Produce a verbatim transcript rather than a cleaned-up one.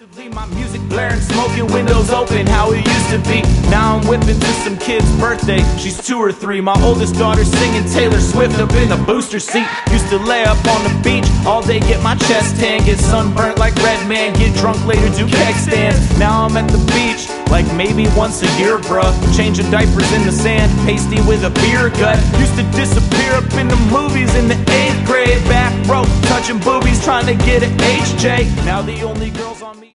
My music blaring, smoking, windows open, how it used to be. Now I'm whipping to some kid's birthday, she's two or three. My oldest daughter singing Taylor Swift up in the booster seat. Used to lay up on the beach all day, get my chest tan, get sunburnt like Redman, get drunk later, do keg stands. Now I'm at the beach, like maybe once a year, bruh. Changing diapers in the sand, pasty with a beer gut. Used to disappear up in the movies in the eighth grade. Back row, touching boobies, trying to get an H J. Now the only girls on me